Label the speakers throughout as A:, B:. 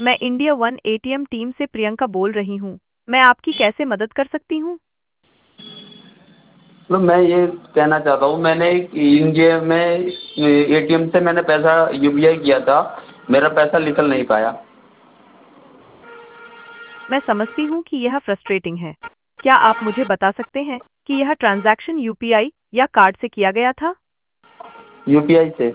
A: मैं India one ATM team से प्रियंका बोल रही हूँ। मैं आपकी कैसे मदद कर सकती हूँ?
B: तो मैं ये कहना चाहता हूँ, मैंने इंडिया में एटीएम से मैंने पैसा यूपीआई किया था, मेरा पैसा निकल नहीं पाया।
A: मैं समझती हूँ कि यह फ्रस्ट्रेटिंग है। क्या आप मुझे बता सकते हैं कि यह ट्रांजैक्शन यूपीआई या कार्ड से किया गया था?
B: यूपीआई से।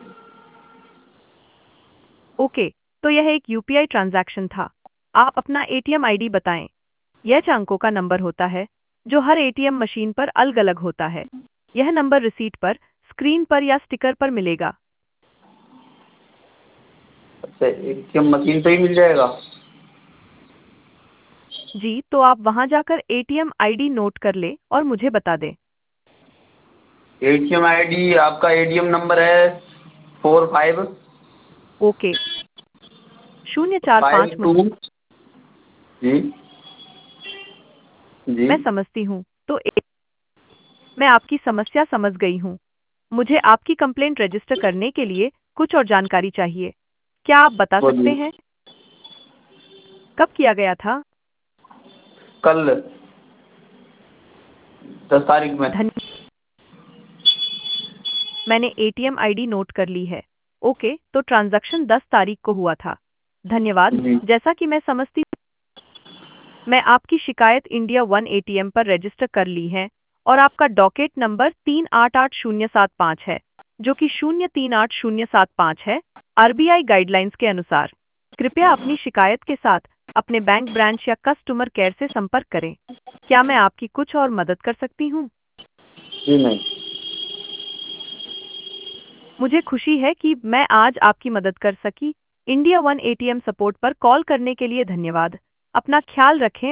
A: ओके, तो यह एक यूपीआई ट्रांजैक्शन था। आप अपना एटीएम आईडी बताएं। यह 4 अंकों का नंबर होता है जो हर एटीएम मशीन पर अलग-अलग होता है। यह नंबर रिसीट पर, स्क्रीन पर या स्टिकर पर मिलेगा।
B: अच्छा, एटीएम मशीन पे ही मिल जाएगा?
A: जी, तो आप वहां जाकर एटीएम आईडी नोट कर ले और मुझे बता दें।
B: एटीएम आईडी, आपका एटीएम नंबर है 45
A: ओके, 045
B: 52। जी जी।
A: मैं समझती हूँ। तो मैं आपकी समस्या समझ गई हूँ। मुझे आपकी कंप्लेंट रजिस्टर करने के लिए कुछ और जानकारी चाहिए। क्या आप बता सकते
B: बोलिए।
A: हैं कब किया गया था?
B: कल 10 तारीख में।
A: धन्य मैंने एटीएम आईडी नोट कर ली है। ओके, तो ट्रांजैक्शन 10 तारीख को हुआ था। धन्यवाद।
B: जी
A: जैसा कि मैं समझती मैं आपकी शिकायत इंडिया वन एटीएम पर रजिस्टर कर ली है और आपका डॉकेट नंबर 388075 है, जो कि 038075 है। आरबीआई गाइडलाइंस के अनुसार कृपया अपनी शिकायत के साथ अपने बैंक ब्रांच या कस्टमर केयर से संपर्क करें। क्या मैं आपकी कुछ और मदद कर सकती हूँ?
B: जी नहीं।
A: मुझे खुशी है कि मैं आज आपकी मदद कर सकी। इंडिया वन एटीएम सपोर्ट पर कॉल करने के लिए धन्यवाद। अपना ख्याल रखें।